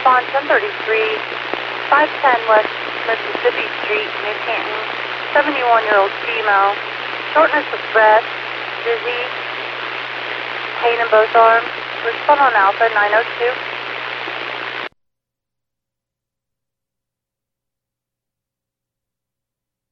Respond 1033, 510 West Mississippi Street, New Canton. 71-year-old female. Shortness of breath, dizzy, pain in both arms. Respond on Alpha 902.